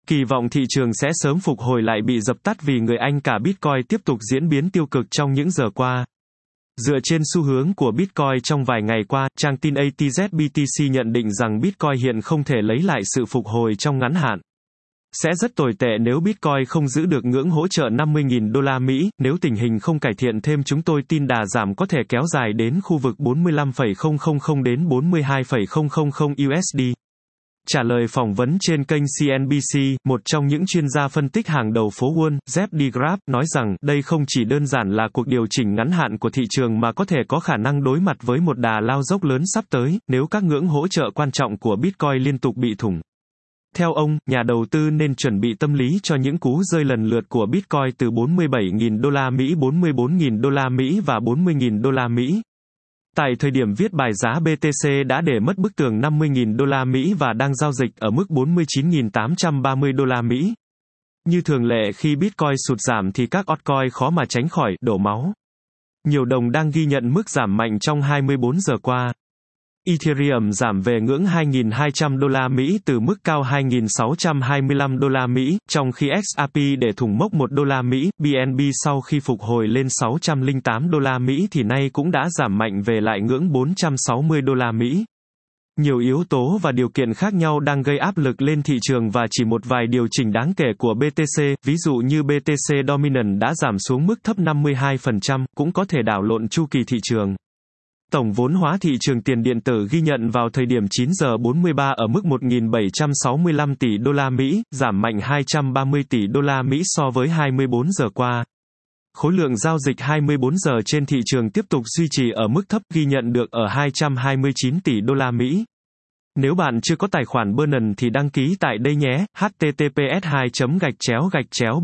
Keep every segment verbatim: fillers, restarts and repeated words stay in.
Kỳ vọng thị trường sẽ sớm phục hồi lại bị dập tắt vì người Anh cả Bitcoin tiếp tục diễn biến tiêu cực trong những giờ qua. Dựa trên xu hướng của Bitcoin trong vài ngày qua, trang tin a tê zét bê tê xê nhận định rằng Bitcoin hiện không thể lấy lại sự phục hồi trong ngắn hạn. Sẽ rất tồi tệ nếu Bitcoin không giữ được ngưỡng hỗ trợ năm mươi nghìn đô la Mỹ, nếu tình hình không cải thiện thêm chúng tôi tin đà giảm có thể kéo dài đến khu vực bốn mươi lăm phẩy không không không đến bốn mươi hai phẩy không không không u ét đê. Trả lời phỏng vấn trên kênh xê en bê xê, một trong những chuyên gia phân tích hàng đầu phố Wall, Jeff DeGraff, nói rằng, đây không chỉ đơn giản là cuộc điều chỉnh ngắn hạn của thị trường mà có thể có khả năng đối mặt với một đà lao dốc lớn sắp tới, nếu các ngưỡng hỗ trợ quan trọng của Bitcoin liên tục bị thủng. Theo ông, nhà đầu tư nên chuẩn bị tâm lý cho những cú rơi lần lượt của Bitcoin từ bốn mươi bảy nghìn đô la Mỹ, bốn mươi bốn nghìn đô la Mỹ và bốn mươi nghìn đô la Mỹ. Tại thời điểm viết bài giá bê tê xê đã để mất bức tường năm mươi nghìn đô la Mỹ và đang giao dịch ở mức bốn mươi chín nghìn tám trăm ba mươi đô la Mỹ. Như thường lệ khi Bitcoin sụt giảm thì các altcoin khó mà tránh khỏi đổ máu. Nhiều đồng đang ghi nhận mức giảm mạnh trong hai mươi bốn giờ qua. Ethereum giảm về ngưỡng hai nghìn hai trăm đô la Mỹ từ mức cao hai nghìn sáu trăm hai mươi lăm đô la Mỹ, trong khi ích rờ pê để thủng mốc một đô la Mỹ, bê en bê sau khi phục hồi lên sáu trăm lẻ tám đô la Mỹ thì nay cũng đã giảm mạnh về lại ngưỡng bốn trăm sáu mươi đô la Mỹ. Nhiều yếu tố và điều kiện khác nhau đang gây áp lực lên thị trường và chỉ một vài điều chỉnh đáng kể của bê tê xê, ví dụ như bê tê xê Dominant đã giảm xuống mức thấp năm mươi hai phần trăm, cũng có thể đảo lộn chu kỳ thị trường. Tổng vốn hóa thị trường tiền điện tử ghi nhận vào thời điểm chín giờ bốn mươi ba ở mức một nghìn bảy trăm sáu mươi lăm tỷ đô la Mỹ, giảm mạnh hai trăm ba mươi tỷ đô la Mỹ so với hai mươi bốn giờ qua. Khối lượng giao dịch hai mươi bốn giờ trên thị trường tiếp tục duy trì ở mức thấp ghi nhận được ở hai trăm hai mươi chín tỷ đô la Mỹ. Nếu bạn chưa có tài khoản Binance thì đăng ký tại đây nhé, h t t p s hai gạch chéo gạch chéo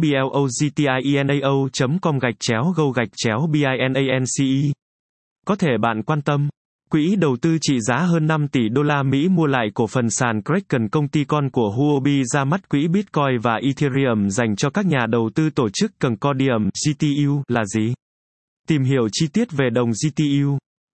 blogtinao chấm com gạch chéo go gạch chéo binance. Có thể bạn quan tâm, quỹ đầu tư trị giá hơn năm tỷ đô la Mỹ mua lại cổ phần sàn Kraken, công ty con của Huobi, ra mắt quỹ Bitcoin và Ethereum dành cho các nhà đầu tư tổ chức. Concordium giê tê u là gì? Tìm hiểu chi tiết về đồng giê tê u.